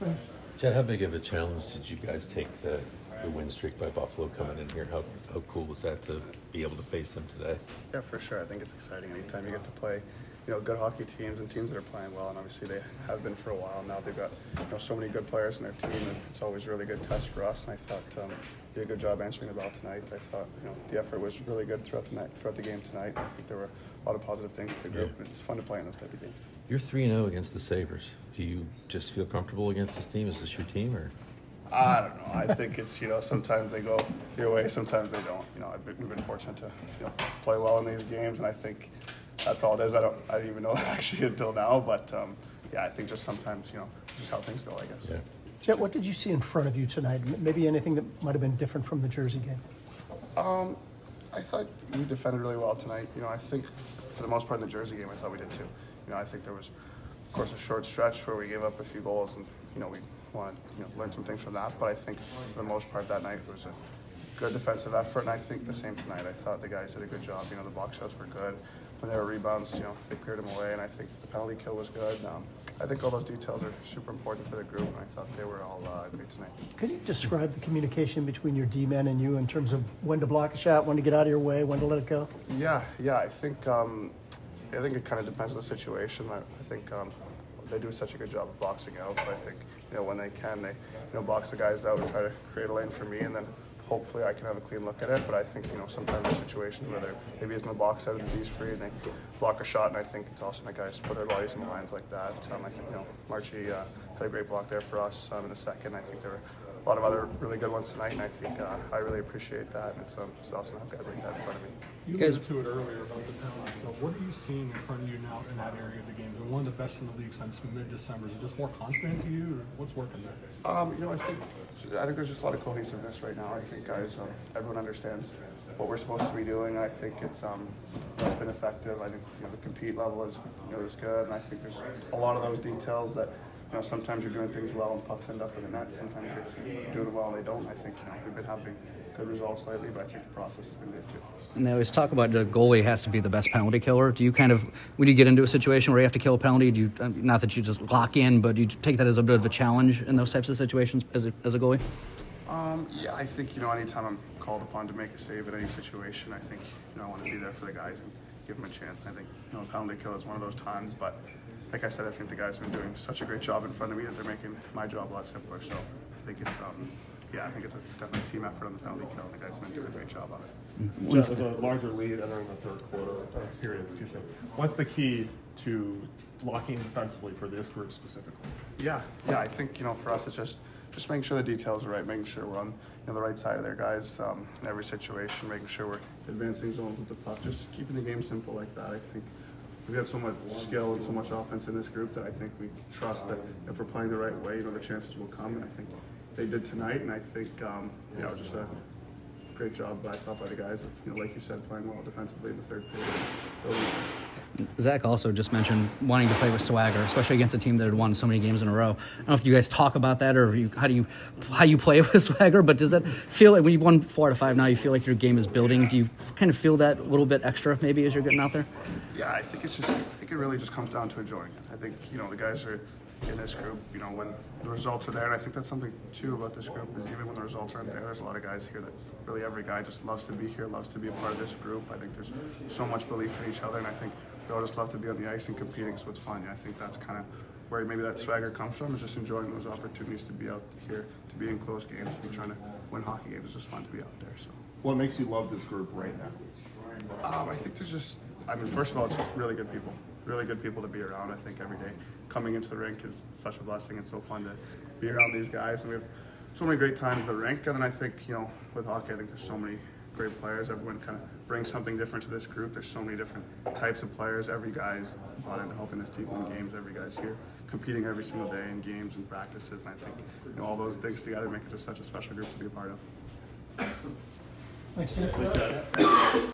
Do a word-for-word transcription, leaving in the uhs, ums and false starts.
Chad, how big of a challenge did you guys take the, the win streak by Buffalo coming in here? How how cool was that to be able to face them today? Yeah, for sure. I think it's exciting anytime you get to play, you know, good hockey teams and teams that are playing well, and obviously they have been for a while now. They've got, you know, so many good players in their team, and it's always a really good test for us. And I thought um, you did a good job answering the bell tonight. I thought, you know, the effort was really good throughout the night, throughout the game tonight. I think there were a lot of positive things with the group, Yeah. and it's fun to play in those type of games. You're three and oh against the Sabres. Do you just feel comfortable against this team? Is this your team, or? I don't know. I think it's, you know, sometimes they go your way, sometimes they don't. You know, I've been, we've been fortunate to, you know, play well in these games, and I think that's all it is. I don't, I didn't even know that actually until now, but um, yeah, I think just sometimes, you know, just how things go, I guess. Yeah. Jet, what did you see in front of you tonight? M- Maybe anything that might have been different from the Jersey game? Um, I thought we defended really well tonight. You know, I think for the most part in the Jersey game, I thought we did too. You know, I think there was, of course, a short stretch where we gave up a few goals, and you know, we wanted, you know, learn some things from that. But I think for the most part that night it was a good defensive effort, and I think the same tonight. I thought the guys did a good job. You know, the box shots were good. When there were rebounds, you know, they cleared them away, and I think the penalty kill was good. Um, I think all those details are super important for the group, and I thought they were all uh, great tonight. Could you describe the communication between your D-men and you in terms of when to block a shot, when to get out of your way, when to let it go? Yeah, yeah. I think um, I think it kind of depends on the situation. I, I think um, they do such a good job of boxing out. So I think, you know, when they can, they, you know, box the guys out and try to create a lane for me, and then hopefully I can have a clean look at it. But I think, you know, sometimes there's situations where there maybe isn't a box out and the D's free and they block a shot, and I think it's awesome that guys put their bodies in lines like that. Um, I think, you know, Marchie uh, had a great block there for us um, in the second. I think there were a lot of other really good ones tonight, and I think uh, I really appreciate that. And it's, um, it's awesome to have guys like that in front of me. You alluded to it earlier about the penalty kill. What are you seeing in front of you now in that area of the game? Been one of the best in the league since mid-December. Is it just more confident to you, or what's working there? Um, you know, I think I think there's just a lot of cohesiveness right now. I think guys, um, everyone understands what we're supposed to be doing. I think it's um, it's been effective. I think, you know, the compete level is, you know, is good, and I think there's a lot of those details that, you know, sometimes you're doing things well and pucks end up in the net. Sometimes you're doing it well and they don't. I think, you know, we've been having good results lately, but I think the process has been good too. And they always talk about the goalie has to be the best penalty killer. Do you kind of, when you get into a situation where you have to kill a penalty, do you, not that you just lock in, but do you take that as a bit of a challenge in those types of situations as a, as a goalie? Um, yeah, I think, you know, anytime I'm called upon to make a save in any situation, I think, you know, I want to be there for the guys and give them a chance. And I think, you know, penalty kill is one of those times, but like I said, I think the guys have been doing such a great job in front of me that they're making my job a lot simpler. So I think it's, um, yeah, I think it's a definitely a team effort on the penalty kill. The guys have been doing a great job on it. Jeff, with a larger lead entering the third quarter uh, period, excuse me, what's the key to blocking defensively for this group specifically? Yeah, yeah, I think, you know, for us it's just just making sure the details are right, making sure we're on, you know, the right side of their guys um, in every situation, making sure we're advancing zones with the puck, just keeping the game simple like that. I think we've got so much skill and so much offense in this group that I think we trust that if we're playing the right way, you know, the chances will come, and I think they did tonight, and I think, um, you know, just a great job, I thought, by the guys of, you know, like you said, playing well defensively in the third period. Zach also just mentioned wanting to play with swagger, especially against a team that had won so many games in a row. I don't know if you guys talk about that, or you, how do you how you play with swagger, but does that feel like when you've won four out of five now, you feel like your game is building? Do you kind of feel that a little bit extra maybe as you're getting out there? Yeah, I think it's just, I think it really just comes down to enjoying it. I think, you know, the guys are in this group, you know, when the results are there, and I think that's something too about this group, is even when the results aren't there, there's a lot of guys here that really every guy just loves to be here, loves to be a part of this group. I think there's so much belief in each other, and I think we all just love to be on the ice and competing, so it's fun. And I think that's kind of where maybe that swagger comes from, is just enjoying those opportunities to be out here, to be in close games, to be trying to win hockey games. It's just fun to be out there. So, what makes you love this group right now? Um, I think there's just, I mean, first of all, it's really good people. Really good people to be around. I think every day coming into the rink is such a blessing. It's so fun to be around these guys, and we have so many great times at the rink. And then I think, you know, with hockey, I think there's so many great players. Everyone kind of brings something different to this group. There's so many different types of players. Every guy's bought into helping this team win games. Every guy's here competing every single day in games and practices. And I think, you know, all those things together make it just such a special group to be a part of. Thanks, Jet.